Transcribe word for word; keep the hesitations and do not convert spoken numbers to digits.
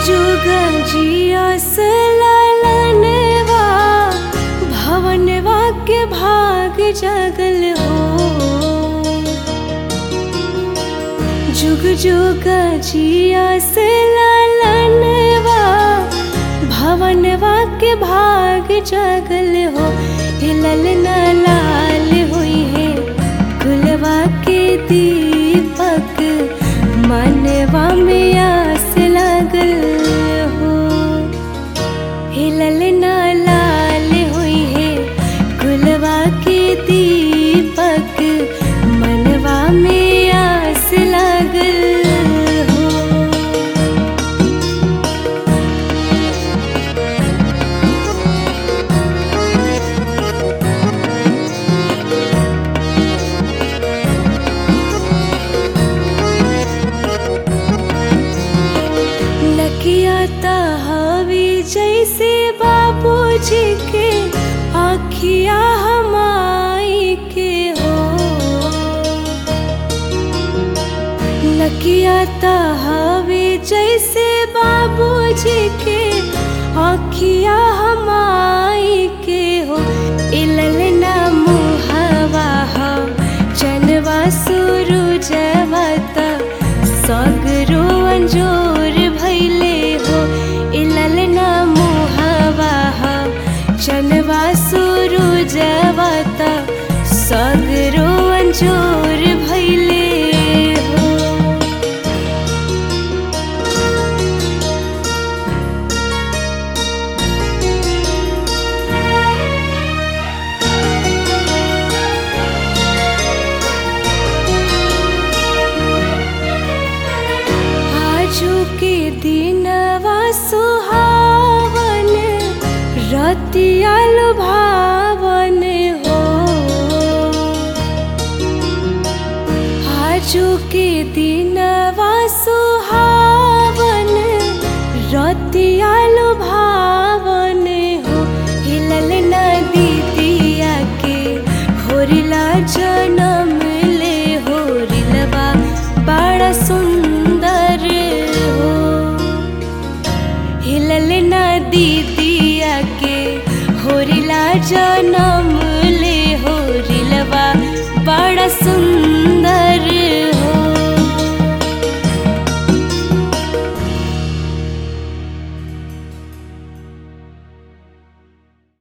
जुग जियस लालनवा भवनवा के भाग जगल हो। जुग जुग जियस लालनवा भवनवा के भाग जगल हो। ललना लाल हुई है कुलवा के दीपक मनवा में आस लगल हो। ललना लाल हुई है कुलवा के दीपक मनवा में आस लगल हो। नकिया हवी जैसे बाबूजी के आखिया हमाई के हो। नकिया हवी जैसे बाबूजी के आखिया हमाई के हो। ललना मुहवा हो जनवा सूरजवा त सगरो अंजोर भैले हो। ललना मुहवा हो जनवा सूरजवा त सगरो अंजोर भैले हो। आजू के दिनवा सुहावन रतिया लुभावन हो। आजू के दिनवा सुहावन रतिया लुभावन हो। ललना दीदिया के होरिला जन्म ले होरिलवा बड़ा सुंदर हो। ललना दीदिया के होरिला जन्म